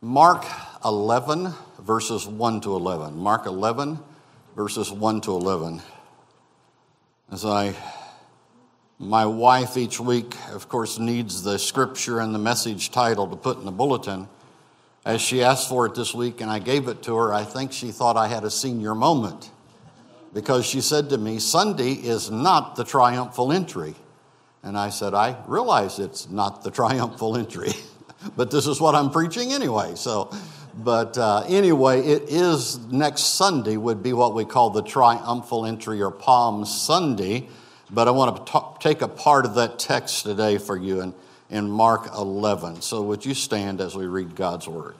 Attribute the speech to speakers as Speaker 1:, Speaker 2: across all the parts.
Speaker 1: Mark 11, verses 1 to 11. Mark 11, verses 1 to 11. My wife each week, of course, needs the scripture and the message title to put in the bulletin. As she asked for it this week and I gave it to her, I think she thought I had a senior moment because she said to me, Sunday is not the triumphal entry. And I said, I realize it's not the triumphal entry. But this is what I'm preaching anyway. Anyway, it is next Sunday would be what we call the triumphal entry or Palm Sunday. But I want to take a part of that text today for you in Mark 11. So would you stand as we read God's word?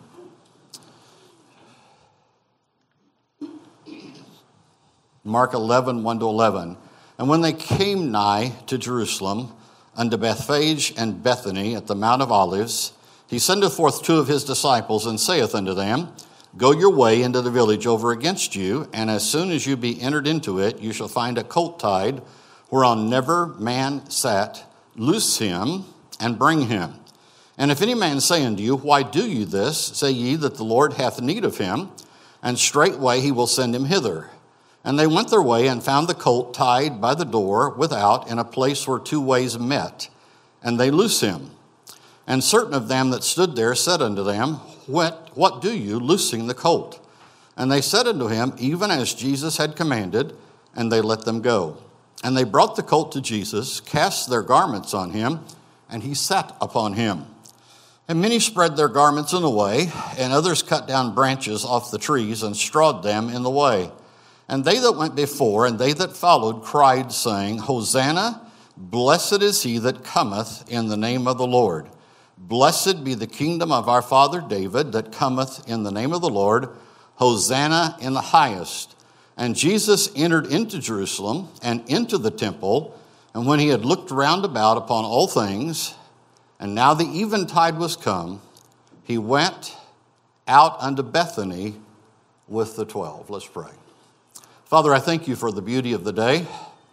Speaker 1: Mark 11, 1 to 11. And when they came nigh to Jerusalem, unto Bethphage and Bethany at the Mount of Olives, he sendeth forth two of his disciples, and saith unto them, Go your way into the village over against you, and as soon as you be entered into it, you shall find a colt tied, whereon never man sat. Loose him, and bring him. And if any man say unto you, Why do you this? Say ye that the Lord hath need of him, and straightway he will send him hither. And they went their way, and found the colt tied by the door without, in a place where two ways met. And they loose him. And certain of them that stood there said unto them, What do you, loosing the colt? And they said unto him, Even as Jesus had commanded, and they let them go. And they brought the colt to Jesus, cast their garments on him, and he sat upon him. And many spread their garments in the way, and others cut down branches off the trees, and strawed them in the way. And they that went before, and they that followed, cried, saying, Hosanna, blessed is he that cometh in the name of the Lord. Blessed be the kingdom of our father David that cometh in the name of the Lord. Hosanna in the highest. And Jesus entered into Jerusalem and into the temple. And when he had looked round about upon all things, and now the eventide was come, he went out unto Bethany with the 12. Let's pray. Father, I thank you for the beauty of the day,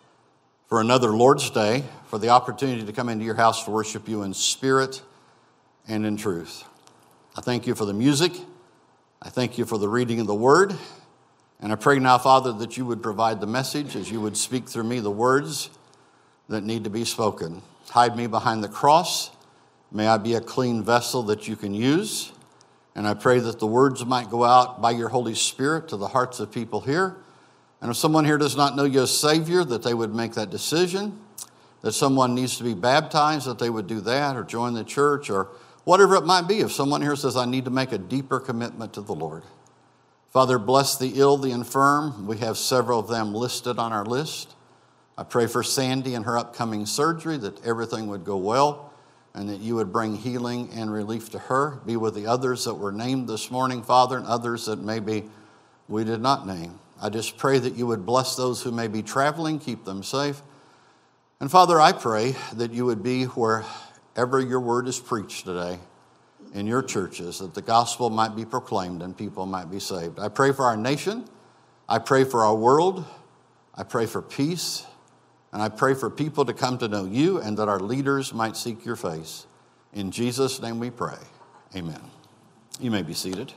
Speaker 1: for another Lord's Day, for the opportunity to come into your house to worship you in spirit and in truth. I thank you for the music. I thank you for the reading of the word. And I pray now, Father, that you would provide the message as you would speak through me the words that need to be spoken. Hide me behind the cross. May I be a clean vessel that you can use. And I pray that the words might go out by your Holy Spirit to the hearts of people here. And if someone here does not know you as Savior, that they would make that decision. That someone needs to be baptized, that they would do that, or join the church, or whatever it might be. If someone here says, I need to make a deeper commitment to the Lord. Father, bless the ill, the infirm. We have several of them listed on our list. I pray for Sandy and her upcoming surgery, that everything would go well, and that you would bring healing and relief to her. Be with the others that were named this morning, Father, and others that maybe we did not name. I just pray that you would bless those who may be traveling, keep them safe. And Father, I pray that you would be wherever your word is preached today in your churches, that the gospel might be proclaimed and people might be saved. I pray for our nation. I pray for our world. I pray for peace. And I pray for people to come to know you and that our leaders might seek your face. In Jesus' name we pray. Amen. You may be seated.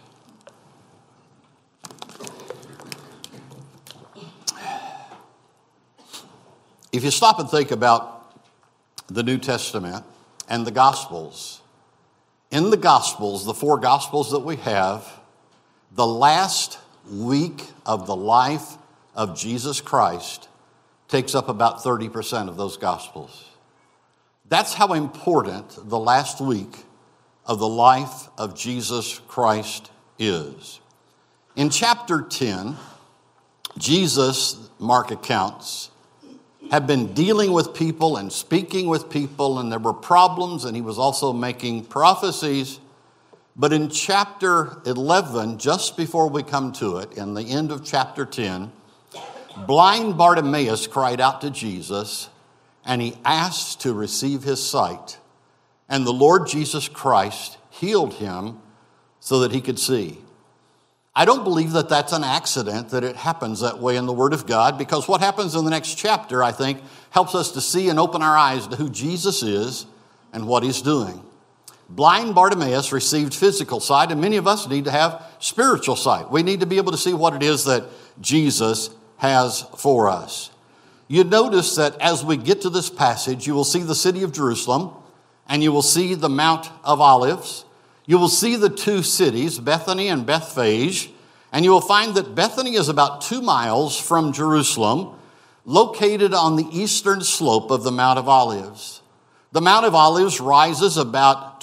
Speaker 1: If you stop and think about the New Testament and the Gospels, in the Gospels, the four Gospels that we have, the last week of the life of Jesus Christ takes up about 30% of those Gospels. That's how important the last week of the life of Jesus Christ is. In chapter 10, Jesus, Mark accounts, had been dealing with people and speaking with people, and there were problems, and he was also making prophecies. But in chapter 11, just before we come to it, in the end of chapter 10, blind Bartimaeus cried out to Jesus, and he asked to receive his sight. And the Lord Jesus Christ healed him so that he could see. I don't believe that that's an accident, that it happens that way in the Word of God, because what happens in the next chapter, I think, helps us to see and open our eyes to who Jesus is and what he's doing. Blind Bartimaeus received physical sight, and many of us need to have spiritual sight. We need to be able to see what it is that Jesus has for us. You notice that as we get to this passage, you will see the city of Jerusalem, and you will see the Mount of Olives. You will see the two cities, Bethany and Bethphage, and you will find that Bethany is about 2 miles from Jerusalem, located on the eastern slope of the Mount of Olives. The Mount of Olives rises about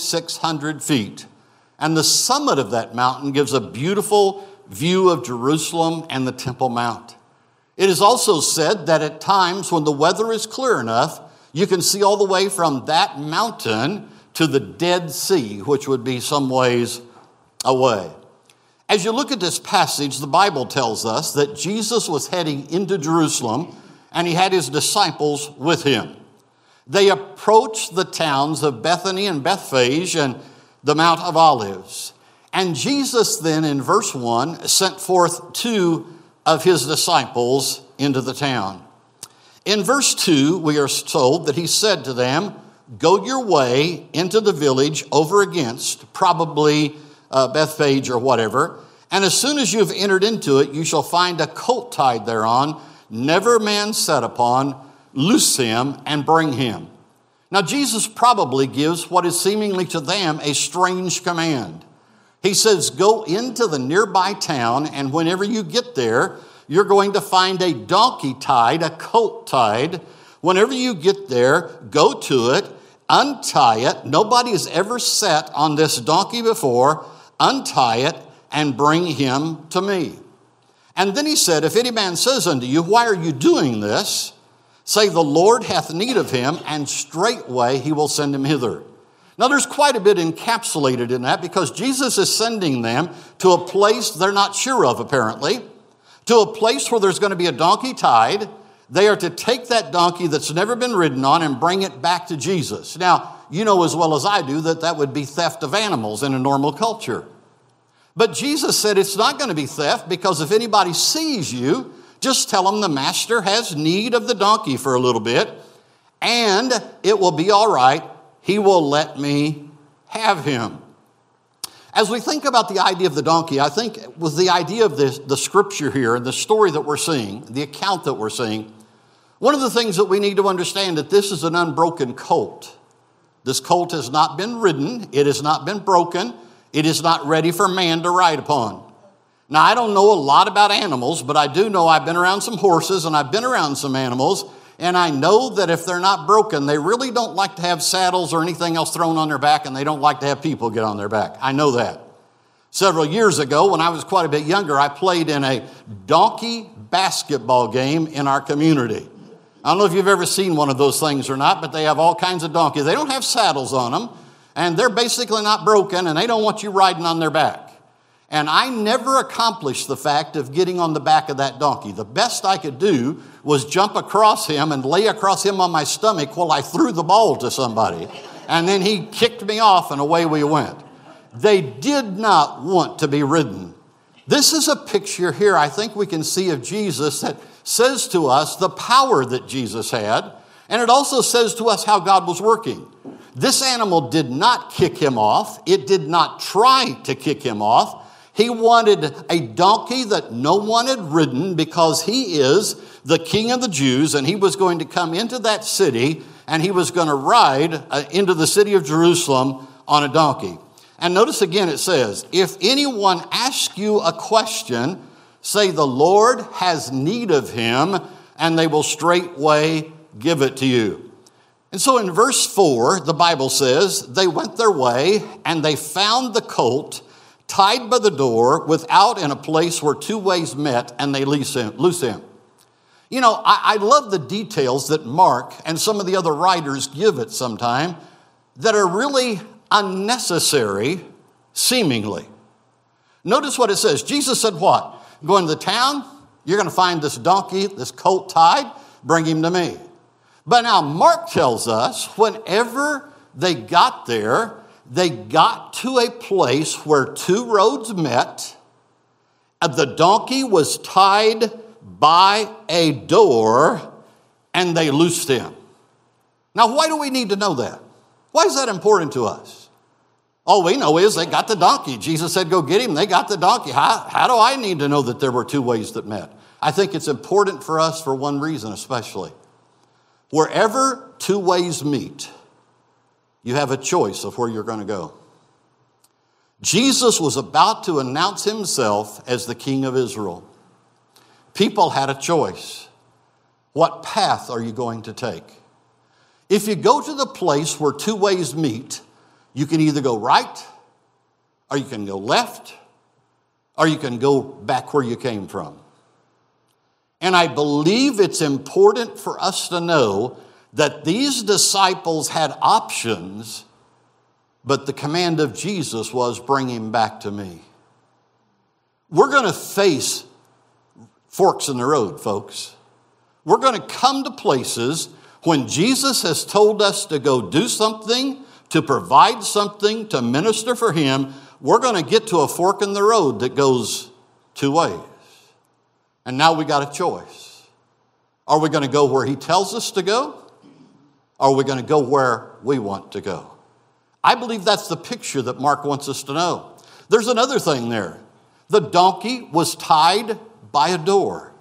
Speaker 1: 2,600 feet, and the summit of that mountain gives a beautiful view of Jerusalem and the Temple Mount. It is also said that at times when the weather is clear enough, you can see all the way from that mountain to the Dead Sea, which would be some ways away. As you look at this passage, the Bible tells us that Jesus was heading into Jerusalem and he had his disciples with him. They approached the towns of Bethany and Bethphage and the Mount of Olives. And Jesus then, in verse 1, sent forth 2 of his disciples into the town. In verse 2, we are told that he said to them, "Go your way into the village over against," probably Bethphage or whatever, "and as soon as you have entered into it, you shall find a colt tied thereon, never man sat upon. Loose him and bring him." Now, Jesus probably gives what is seemingly to them a strange command. He says, go into the nearby town, and whenever you get there, you're going to find a donkey tied, a colt tied. Whenever you get there, go to it, untie it. Nobody has ever sat on this donkey before. Untie it and bring him to me. And then he said, if any man says unto you, why are you doing this? Say, the Lord hath need of him, and straightway he will send him hither. Now, there's quite a bit encapsulated in that, because Jesus is sending them to a place they're not sure of, apparently, to a place where there's going to be a donkey tied. They are to take that donkey that's never been ridden on and bring it back to Jesus. Now, you know as well as I do that that would be theft of animals in a normal culture. But Jesus said it's not going to be theft, because if anybody sees you, just tell them the master has need of the donkey for a little bit, and it will be all right. He will let me have him. As we think about the idea of the donkey, I think with the idea of the scripture here and the story that we're seeing, the account that we're seeing, one of the things that we need to understand that this is an unbroken colt. This colt has not been ridden. It has not been broken. It is not ready for man to ride upon. Now, I don't know a lot about animals, but I do know I've been around some horses and I've been around some animals, and I know that if they're not broken, they really don't like to have saddles or anything else thrown on their back, and they don't like to have people get on their back. I know that. Several years ago, when I was quite a bit younger, I played in a donkey basketball game in our community. I don't know if you've ever seen one of those things or not, but they have all kinds of donkeys. They don't have saddles on them, and they're basically not broken, and they don't want you riding on their back. And I never accomplished the fact of getting on the back of that donkey. The best I could do was jump across him and lay across him on my stomach while I threw the ball to somebody. And then he kicked me off and away we went. They did not want to be ridden. This is a picture here I think we can see of Jesus that says to us the power that Jesus had. And it also says to us how God was working. This animal did not kick him off. It did not try to kick him off. He wanted a donkey that no one had ridden, because he is the King of the Jews, and he was going to come into that city, and he was going to ride into the city of Jerusalem on a donkey. And notice again it says, if anyone asks you a question, say the Lord has need of him, and they will straightway give it to you. And so in verse 4, the Bible says, they went their way, and they found the colt tied by the door, without in a place where 2 ways met, and they loose him. You know, I love the details that Mark and some of the other writers give it sometime that are really unnecessary, seemingly. Notice what it says. Jesus said what? Go into the town, you're going to find this donkey, this colt tied, bring him to me. But now Mark tells us whenever they got there, they got to a place where 2 roads met, and the donkey was tied by a door, and they loosed him. Now, why do we need to know that? Why is that important to us? All we know is they got the donkey. Jesus said, go get him. They got the donkey. How do I need to know that there were two ways that met? I think it's important for us for one reason especially. Wherever two ways meet, you have a choice of where you're going to go. Jesus was about to announce himself as the King of Israel. People had a choice. What path are you going to take? If you go to the place where two ways meet, you can either go right, or you can go left, or you can go back where you came from. And I believe it's important for us to know that these disciples had options, but the command of Jesus was, bring him back to me. We're going to face forks in the road, folks. We're going to come to places when Jesus has told us to go do something, to provide something, to minister for him. We're going to get to a fork in the road that goes two ways. And now we got a choice. Are we going to go where he tells us to go? Or are we going to go where we want to go? I believe that's the picture that Mark wants us to know. There's another thing there. The donkey was tied by a door.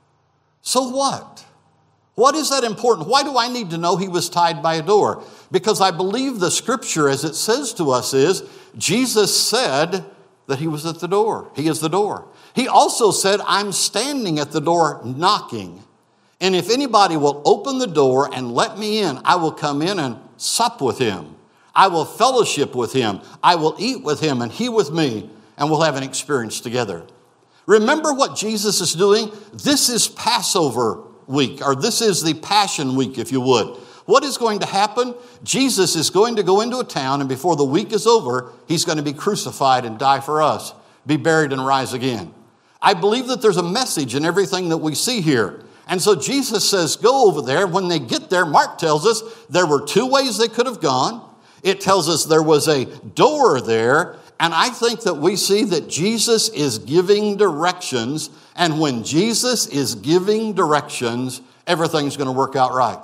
Speaker 1: So what? What is that important? Why do I need to know he was tied by a door? Because I believe the scripture, as it says to us, is Jesus said that he was at the door. He is the door. He also said, I'm standing at the door knocking. And if anybody will open the door and let me in, I will come in and sup with him. I will fellowship with him. I will eat with him and he with me, and we'll have an experience together. Remember what Jesus is doing? This is Passover week, or this is the Passion week, if you would. What is going to happen? Jesus is going to go into a town, and before the week is over, he's going to be crucified and die for us, be buried and rise again. I believe that there's a message in everything that we see here. And so Jesus says, go over there. When they get there, Mark tells us there were two ways they could have gone. It tells us there was a door there. And I think that we see that Jesus is giving directions. And when Jesus is giving directions, everything's going to work out right.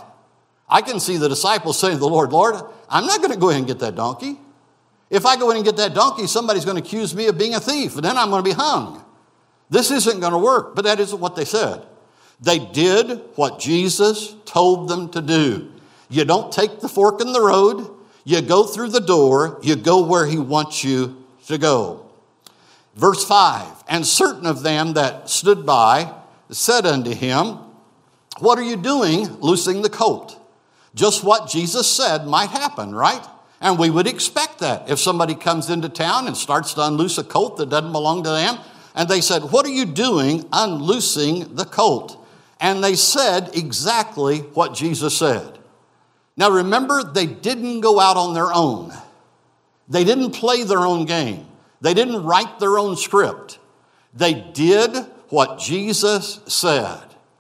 Speaker 1: I can see the disciples saying to the Lord, Lord, I'm not going to go ahead and get that donkey. If I go in and get that donkey, somebody's going to accuse me of being a thief, and then I'm going to be hung. This isn't going to work. But that isn't what they said. They did what Jesus told them to do. You don't take the fork in the road. You go through the door. You go where he wants you to go. Verse 5, and certain of them that stood by said unto him, what are you doing loosing the colt? Just what Jesus said might happen, right? And we would expect that if somebody comes into town and starts to unloose a colt that doesn't belong to them. And they said, what are you doing unloosing the colt? And they said exactly what Jesus said. Now remember, they didn't go out on their own. They didn't play their own game. They didn't write their own script. They did what Jesus said.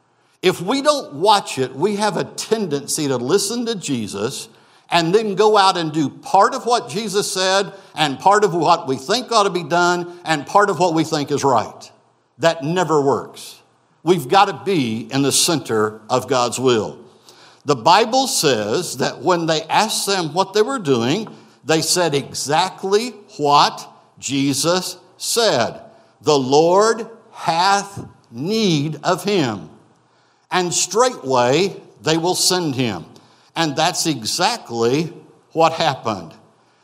Speaker 1: If we don't watch it, we have a tendency to listen to Jesus and then go out and do part of what Jesus said and part of what we think ought to be done and part of what we think is right. That never works. We've got to be in the center of God's will. The Bible says that when they asked them what they were doing, they said exactly what Jesus said. The Lord hath need of him, and straightway they will send him. And that's exactly what happened.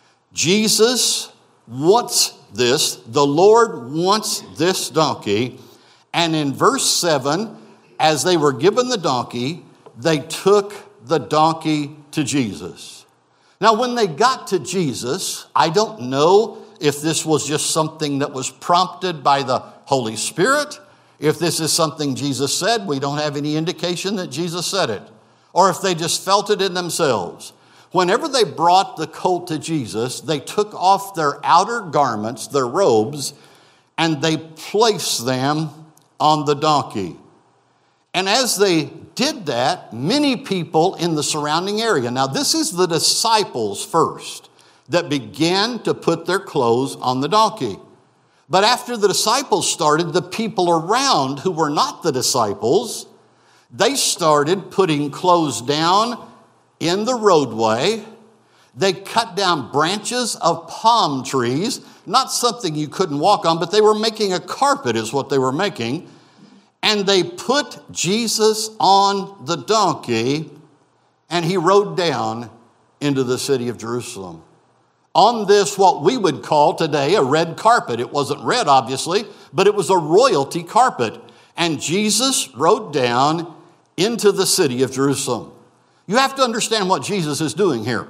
Speaker 1: Jesus wants this. The Lord wants this donkey. And in verse 7, as they were given the donkey, they took the donkey to Jesus. Now, when they got to Jesus, I don't know if this was just something that was prompted by the Holy Spirit. If this is something Jesus said, we don't have any indication that Jesus said it. Or if they just felt it in themselves. Whenever they brought the colt to Jesus, they took off their outer garments, their robes, and they placed them on the donkey. And as they did that, many people in the surrounding area, now this is the disciples first, that began to put their clothes on the donkey. But after the disciples started, the people around who were not the disciples, they started putting clothes down in the roadway. They cut down branches of palm trees, not something you couldn't walk on, but they were making a carpet is what they were making. And they put Jesus on the donkey, and he rode down into the city of Jerusalem. On this, what we would call today a red carpet. It wasn't red, obviously, but it was a royalty carpet. And Jesus rode down into the city of Jerusalem. You have to understand what Jesus is doing here.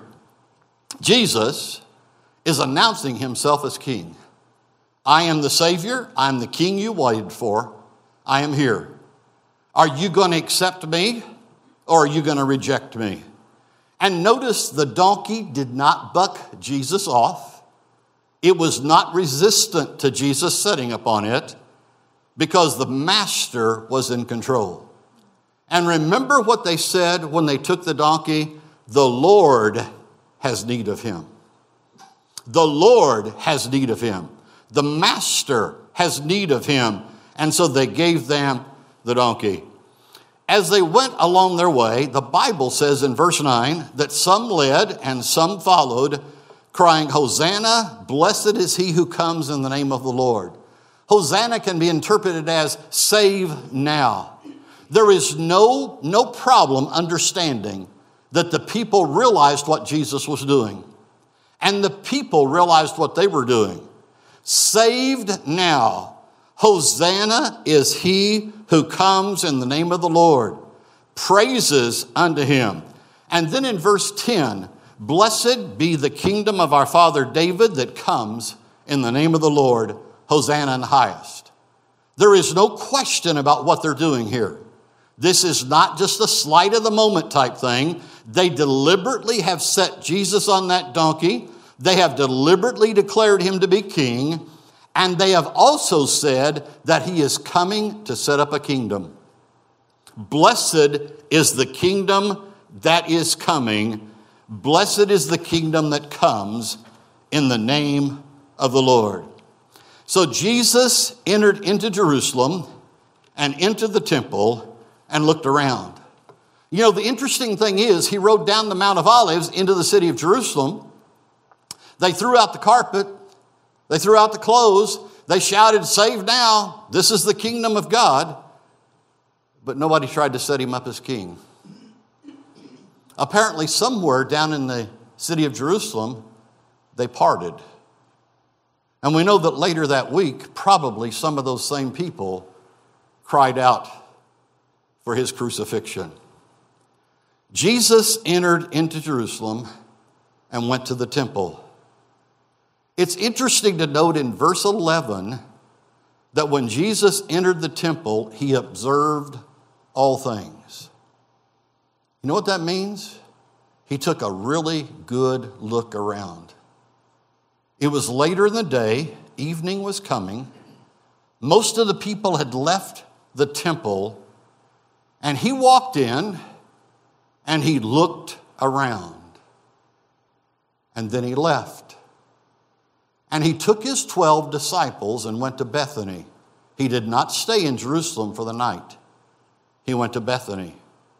Speaker 1: Jesus is announcing himself as king. I am the Savior. I am the king you waited for. I am here. Are you going to accept me, or are you going to reject me? And notice the donkey did not buck Jesus off. It was not resistant to Jesus sitting upon it, because the master was in control. And remember what they said when they took the donkey? The Lord has need of him. The Lord has need of him. The master has need of him. And so they gave them the donkey. As they went along their way, the Bible says in verse 9 that some led and some followed, crying, Hosanna, blessed is he who comes in the name of the Lord. Hosanna can be interpreted as save now. There is no problem understanding that the people realized what Jesus was doing. And the people realized what they were doing. Saved now. Hosanna is he who comes in the name of the Lord. Praises unto him. And then in verse 10, blessed be the kingdom of our father David that comes in the name of the Lord. Hosanna in the highest. There is no question about what they're doing here. This is not just a slight of the moment type thing. They deliberately have set Jesus on that donkey. They have deliberately declared him to be king. And they have also said that he is coming to set up a kingdom. Blessed is the kingdom that is coming. Blessed is the kingdom that comes in the name of the Lord. So Jesus entered into Jerusalem and into the temple and looked around. You know, the interesting thing is he rode down the Mount of Olives into the city of Jerusalem. They threw out the carpet. They threw out the clothes. They shouted, save now. This is the kingdom of God. But nobody tried to set him up as king. Apparently somewhere down in the city of Jerusalem, they parted. And we know that later that week, probably some of those same people cried out for his crucifixion. Jesus entered into Jerusalem and went to the temple. It's interesting to note in verse 11 that when Jesus entered the temple, he observed all things. You know what that means? He took a really good look around. It was later in the day, evening was coming. Most of the people had left the temple, and he walked in and he looked around. And then he left. And he took his 12 disciples and went to Bethany. He did not stay in Jerusalem for the night. He went to Bethany.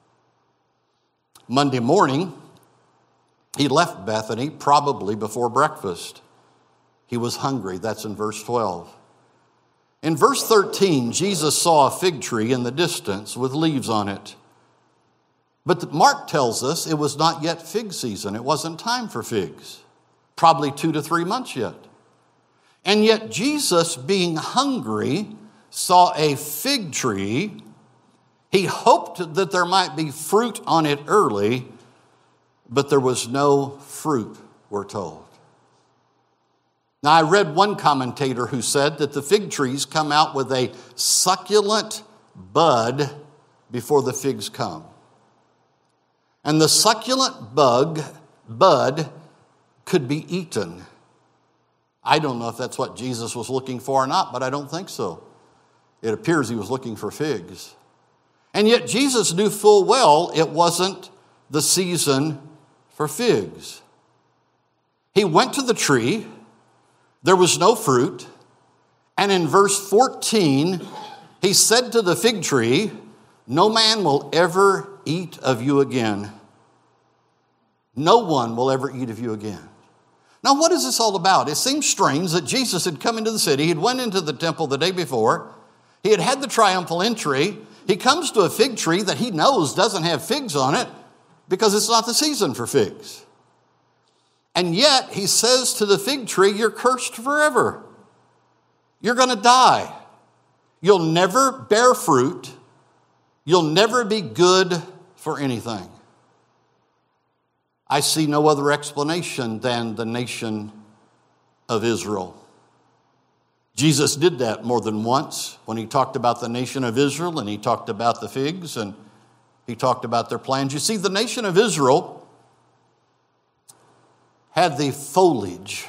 Speaker 1: Monday morning, he left Bethany probably before breakfast. He was hungry. That's in verse 12. In verse 13, Jesus saw a fig tree in the distance with leaves on it. But Mark tells us it was not yet fig season. It wasn't time for figs. Probably 2 to 3 months yet. And yet Jesus, being hungry, saw a fig tree. He hoped that there might be fruit on it early, but there was no fruit, we're told. Now, I read one commentator who said that the fig trees come out with a succulent bud before the figs come. And the succulent bud could be eaten. I don't know if that's what Jesus was looking for or not, but I don't think so. It appears he was looking for figs. And yet Jesus knew full well it wasn't the season for figs. He went to the tree. There was no fruit. And in verse 14, he said to the fig tree, "No man will ever eat of you again." No one will ever eat of you again. Now, what is this all about? It seems strange that Jesus had come into the city. He'd went into the temple the day before. He had had the triumphal entry. He comes to a fig tree that he knows doesn't have figs on it because it's not the season for figs. And yet he says to the fig tree, you're cursed forever. You're going to die. You'll never bear fruit. You'll never be good for anything. I see no other explanation than the nation of Israel. Jesus did that more than once when he talked about the nation of Israel and he talked about the figs and he talked about their plans. You see, the nation of Israel had the foliage.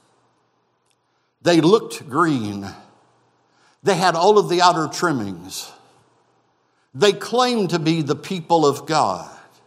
Speaker 1: They looked green. They had all of the outer trimmings. They claimed to be the people of God.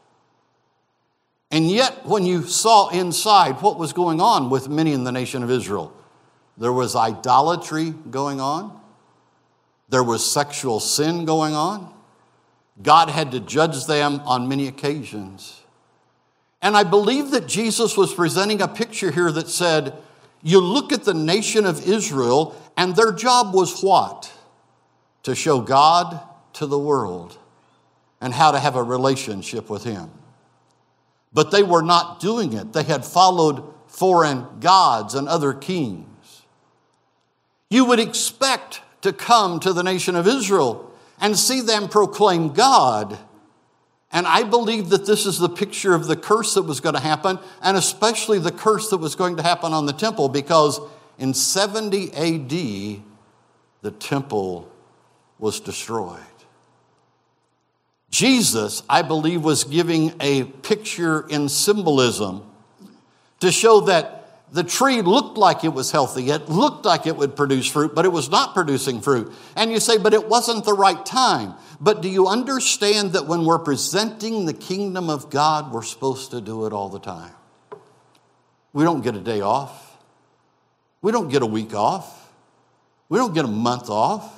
Speaker 1: And yet, when you saw inside what was going on with many in the nation of Israel, there was idolatry going on. There was sexual sin going on. God had to judge them on many occasions. And I believe that Jesus was presenting a picture here that said, you look at the nation of Israel, and their job was what? To show God to the world and how to have a relationship with Him. But they were not doing it. They had followed foreign gods and other kings. You would expect to come to the nation of Israel and see them proclaim God. And I believe that this is the picture of the curse that was going to happen, and especially the curse that was going to happen on the temple, because in 70 AD, the temple was destroyed. Jesus, I believe, was giving a picture in symbolism to show that the tree looked like it was healthy. It looked like it would produce fruit, but it was not producing fruit. And you say, but it wasn't the right time. But do you understand that when we're presenting the kingdom of God, we're supposed to do it all the time? We don't get a day off. We don't get a week off. We don't get a month off.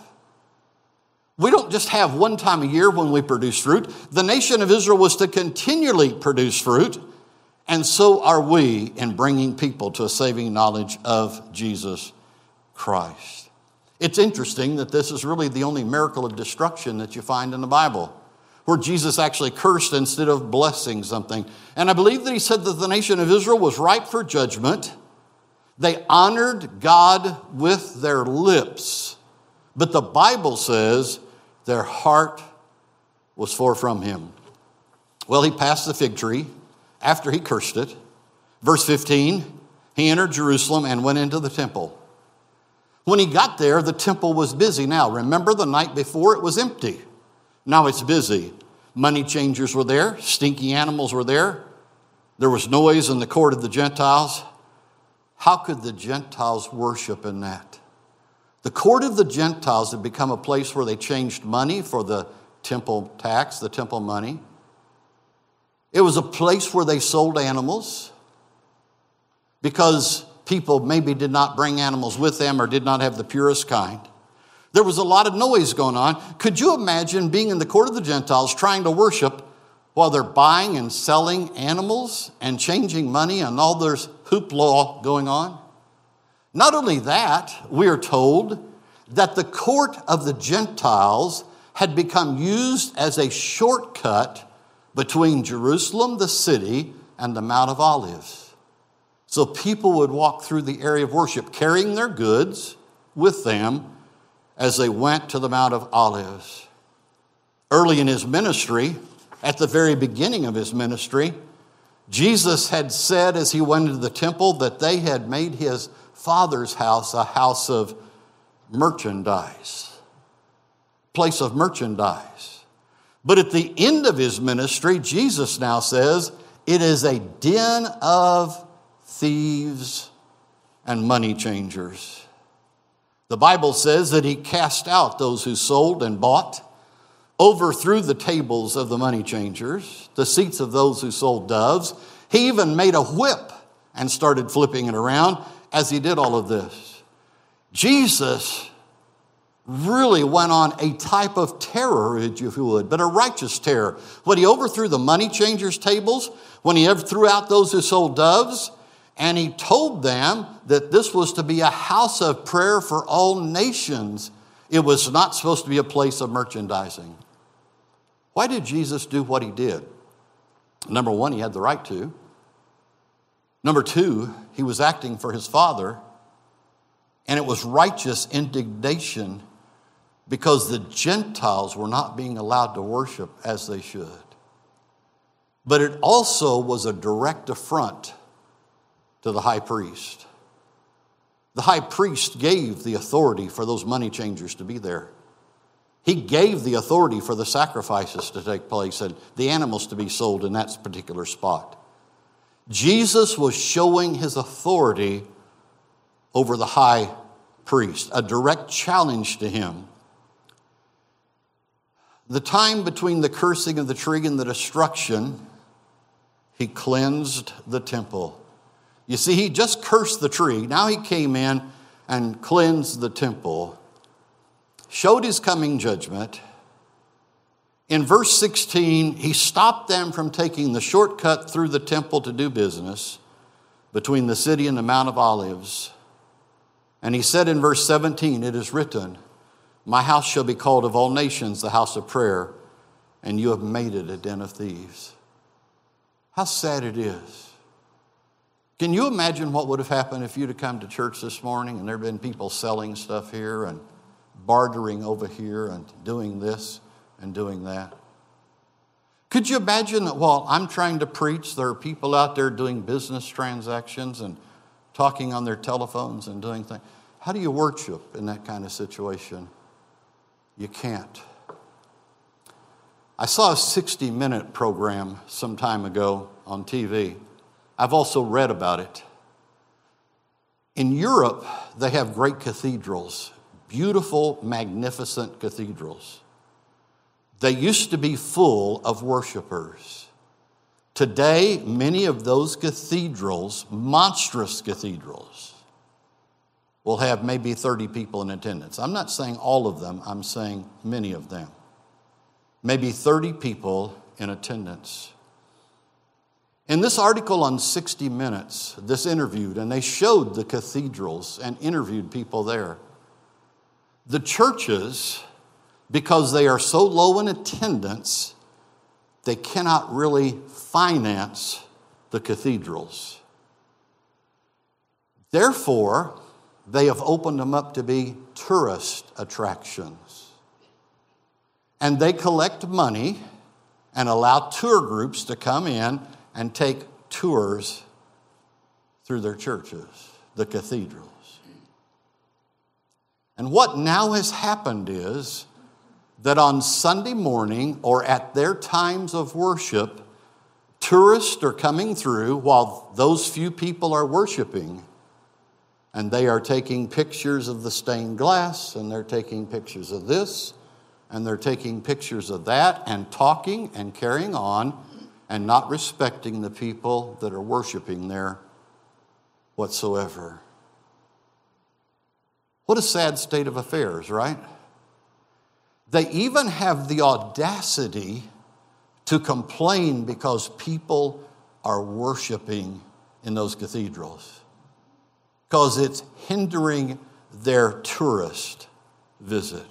Speaker 1: We don't just have one time a year when we produce fruit. The nation of Israel was to continually produce fruit, and so are we in bringing people to a saving knowledge of Jesus Christ. It's interesting that this is really the only miracle of destruction that you find in the Bible, where Jesus actually cursed instead of blessing something. And I believe that he said that the nation of Israel was ripe for judgment. They honored God with their lips, but the Bible says their heart was far from him. Well, he passed the fig tree after he cursed it. Verse 15, he entered Jerusalem and went into the temple. When he got there, the temple was busy. Now, remember the night before it was empty. Now it's busy. Money changers were there. Stinky animals were there. There was noise in the court of the Gentiles. How could the Gentiles worship in that? The court of the Gentiles had become a place where they changed money for the temple tax, the temple money. It was a place where they sold animals because people maybe did not bring animals with them or did not have the purest kind. There was a lot of noise going on. Could you imagine being in the court of the Gentiles trying to worship while they're buying and selling animals and changing money and all there's hoopla going on? Not only that, we are told that the court of the Gentiles had become used as a shortcut between Jerusalem, the city, and the Mount of Olives. So people would walk through the area of worship, carrying their goods with them as they went to the Mount of Olives. Early in his ministry, at the very beginning of his ministry, Jesus had said as he went into the temple that they had made his Father's house a house of merchandise, place of merchandise. But at the end of his ministry, Jesus now says it is a den of thieves and money changers. The Bible says that he cast out those who sold and bought, overthrew the tables of the money changers, the seats of those who sold doves. He even made a whip and started flipping it around as he did all of this. Jesus really went on a type of terror, if you would, but a righteous terror. When he overthrew the money changers' tables, when he threw out those who sold doves, and he told them that this was to be a house of prayer for all nations. It was not supposed to be a place of merchandising. Why did Jesus do what he did? Number one, he had the right to. Number two, he was acting for his Father. And it was righteous indignation because the Gentiles were not being allowed to worship as they should. But it also was a direct affront to the high priest. The high priest gave the authority for those money changers to be there. He gave the authority for the sacrifices to take place and the animals to be sold in that particular spot. Jesus was showing his authority over the high priest, a direct challenge to him. The time between the cursing of the tree and the destruction, he cleansed the temple. You see, he just cursed the tree. Now he came in and cleansed the temple, showed his coming judgment. In verse 16, he stopped them from taking the shortcut through the temple to do business between the city and the Mount of Olives. And he said in verse 17, it is written, my house shall be called of all nations the house of prayer, and you have made it a den of thieves. How sad it is. Can you imagine what would have happened if you'd have come to church this morning and there had been people selling stuff here and bartering over here and doing this and doing that? Could you imagine that while I'm trying to preach, there are people out there doing business transactions and talking on their telephones and doing things? How do you worship in that kind of situation? You can't. I saw a 60-minute program some time ago on TV. I've also read about it. In Europe, they have great cathedrals, beautiful, magnificent cathedrals. They used to be full of worshipers. Today, many of those cathedrals, monstrous cathedrals, will have maybe 30 people in attendance. I'm not saying all of them, I'm saying many of them. Maybe 30 people in attendance. In this article on 60 Minutes, this interviewed, and they showed the cathedrals and interviewed people there. The churches, because they are so low in attendance, they cannot really finance the cathedrals. Therefore, they have opened them up to be tourist attractions. And they collect money and allow tour groups to come in and take tours through their churches, the cathedrals. And what now has happened is that on Sunday morning or at their times of worship, tourists are coming through while those few people are worshiping, and they are taking pictures of the stained glass, and they're taking pictures of this, and they're taking pictures of that, and talking and carrying on, and not respecting the people that are worshiping there whatsoever. What a sad state of affairs, right? They even have the audacity to complain because people are worshiping in those cathedrals, because it's hindering their tourist visit.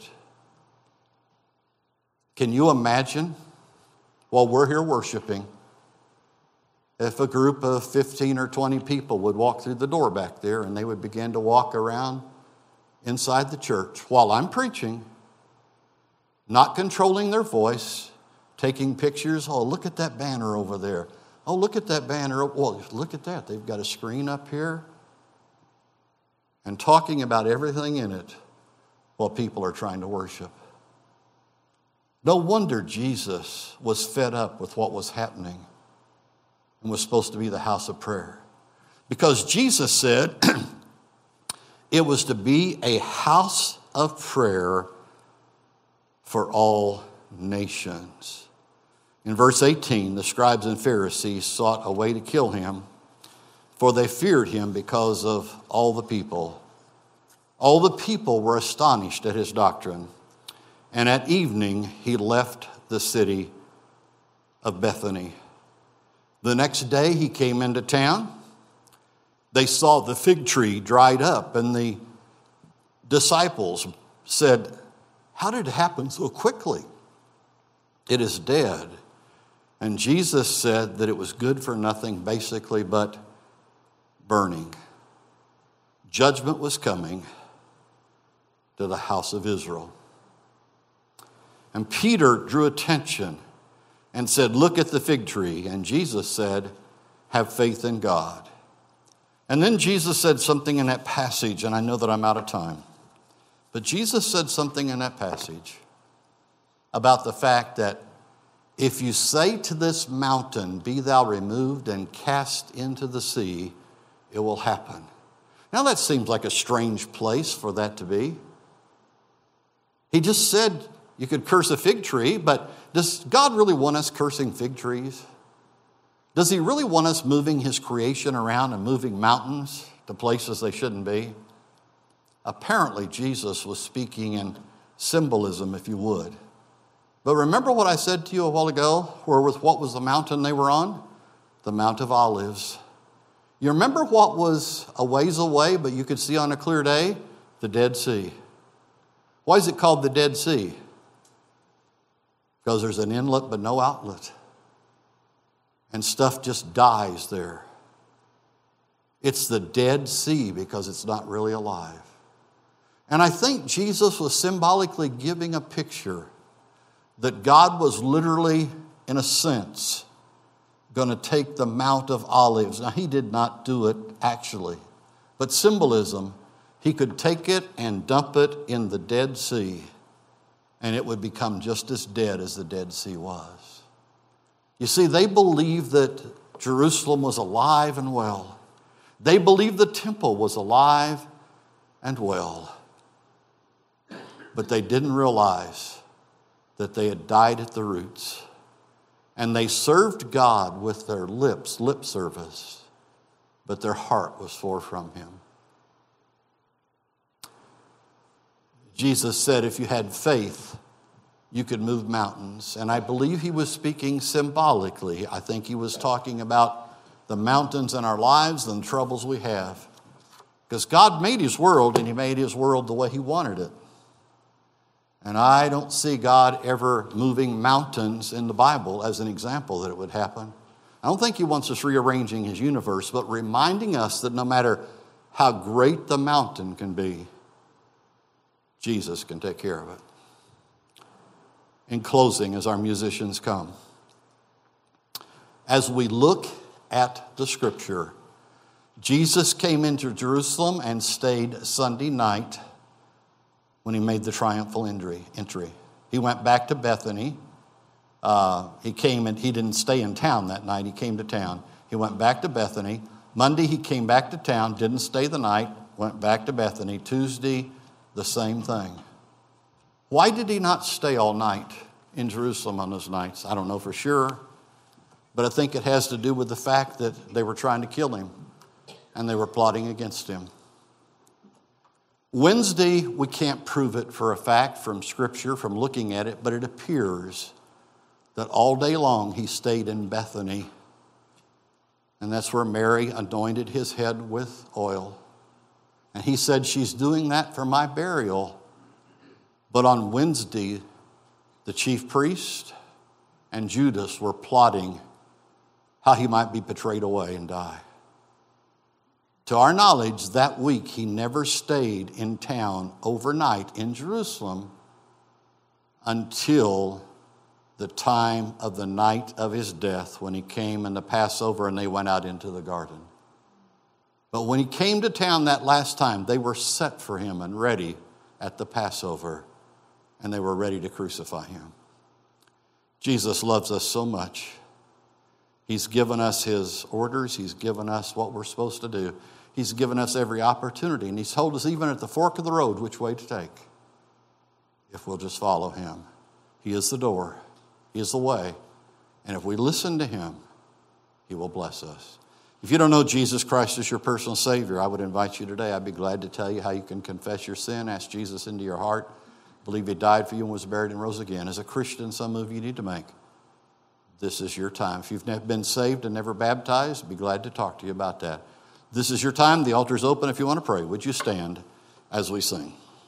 Speaker 1: Can you imagine, while we're here worshiping, if a group of 15 or 20 people would walk through the door back there and they would begin to walk around inside the church while I'm preaching, not controlling their voice, taking pictures. Oh, look at that banner over there. Oh, look at that banner. Well, look at that. They've got a screen up here. And talking about everything in it while people are trying to worship. No wonder Jesus was fed up with what was happening and was supposed to be the house of prayer. Because Jesus said it was to be a house of prayer for all nations. In verse 18, the scribes and Pharisees sought a way to kill him, for they feared him because of all the people. All the people were astonished at his doctrine. And at evening he left the city of Bethany. The next day he came into town. They saw the fig tree dried up, and the disciples said, "How did it happen so quickly? It is dead." And Jesus said that it was good for nothing, basically, but burning. Judgment was coming to the house of Israel. And Peter drew attention and said, "Look at the fig tree." And Jesus said, "Have faith in God." And then Jesus said something in that passage, and I know that I'm out of time. But Jesus said something in that passage about the fact that if you say to this mountain, "Be thou removed and cast into the sea," it will happen. Now that seems like a strange place for that to be. He just said you could curse a fig tree, but does God really want us cursing fig trees? Does he really want us moving his creation around and moving mountains to places they shouldn't be? Apparently, Jesus was speaking in symbolism, if you would. But remember what I said to you a while ago, what was the mountain they were on? The Mount of Olives. You remember what was a ways away, but you could see on a clear day? The Dead Sea. Why is it called the Dead Sea? Because there's an inlet but no outlet. And stuff just dies there. It's the Dead Sea because it's not really alive. And I think Jesus was symbolically giving a picture that God was literally, in a sense, going to take the Mount of Olives. Now, he did not do it actually, but symbolism, he could take it and dump it in the Dead Sea, and it would become just as dead as the Dead Sea was. You see, they believed that Jerusalem was alive and well. They believed the temple was alive and well. But they didn't realize that they had died at the roots. And they served God with their lips, lip service, but their heart was far from him. Jesus said if you had faith, you could move mountains. And I believe he was speaking symbolically. I think he was talking about the mountains in our lives and the troubles we have. Because God made his world, and he made his world the way he wanted it. And I don't see God ever moving mountains in the Bible as an example that it would happen. I don't think he wants us rearranging his universe, but reminding us that no matter how great the mountain can be, Jesus can take care of it. In closing, as our musicians come, as we look at the scripture, Jesus came into Jerusalem and stayed Sunday night when he made the triumphal entry. He went back to Bethany. He came and he didn't stay in town that night. He came to town. He went back to Bethany. Monday, he came back to town, didn't stay the night, went back to Bethany. Tuesday, the same thing. Why did he not stay all night in Jerusalem on those nights? I don't know for sure, but I think it has to do with the fact that they were trying to kill him and they were plotting against him. Wednesday, we can't prove it for a fact from Scripture, from looking at it, but it appears that all day long he stayed in Bethany, and that's where Mary anointed his head with oil. And he said, "She's doing that for my burial." But on Wednesday, the chief priest and Judas were plotting how he might be betrayed away and die. To our knowledge, that week he never stayed in town overnight in Jerusalem until the time of the night of his death, when he came in the Passover and they went out into the garden. But when he came to town that last time, they were set for him and ready at the Passover, and they were ready to crucify him. Jesus loves us so much. He's given us his orders. He's given us what we're supposed to do. He's given us every opportunity, and he's told us even at the fork of the road which way to take if we'll just follow him. He is the door. He is the way. And if we listen to him, he will bless us. If you don't know Jesus Christ as your personal Savior, I would invite you today. I'd be glad to tell you how you can confess your sin, ask Jesus into your heart, believe He died for you and was buried and rose again. As a Christian, some move you need to make. This is your time. If you've never been saved and never baptized, I'd be glad to talk to you about that. This is your time. The altar is open if you want to pray. Would you stand as we sing?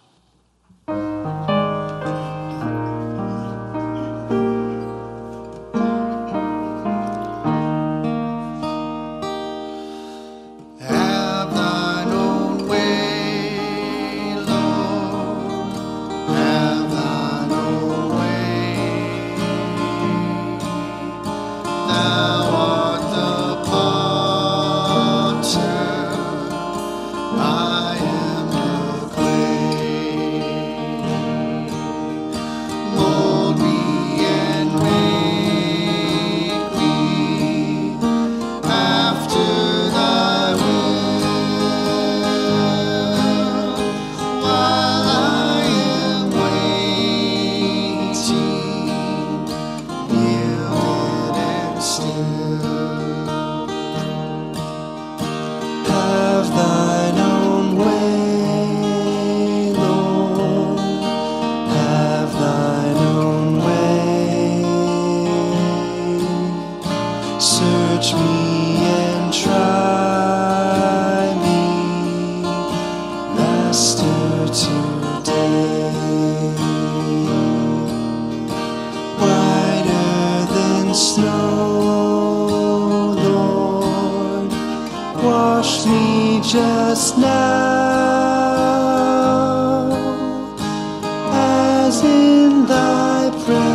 Speaker 2: Just now, as in thy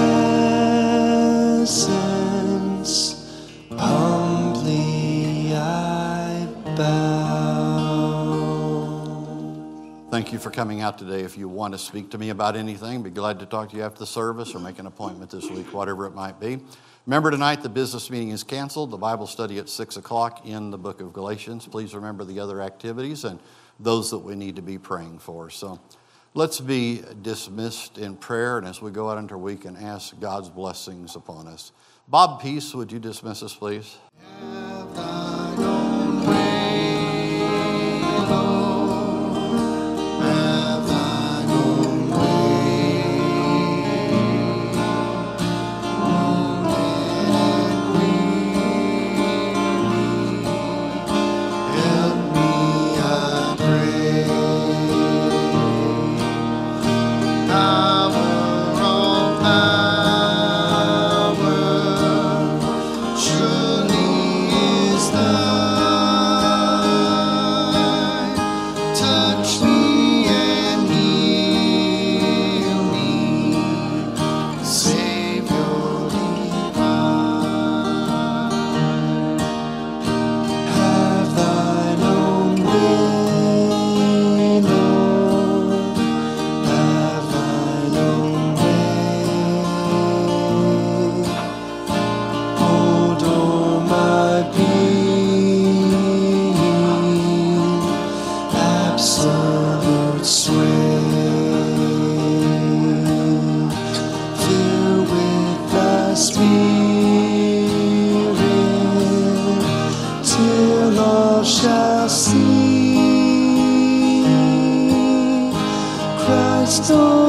Speaker 2: presence, humbly I bow.
Speaker 1: Thank you for coming out today. If you want to speak to me about anything, be glad to talk to you after the service or make an appointment this week, whatever it might be. Remember, tonight the business meeting is canceled. The Bible study at 6 o'clock in the book of Galatians. Please remember the other activities and those that we need to be praying for. So let's be dismissed in prayer, and as we go out into our week and ask God's blessings upon us. Bob Peace, would you dismiss us, please?
Speaker 2: Have thine own way, Lord. Have thine own way. Shall see Christ.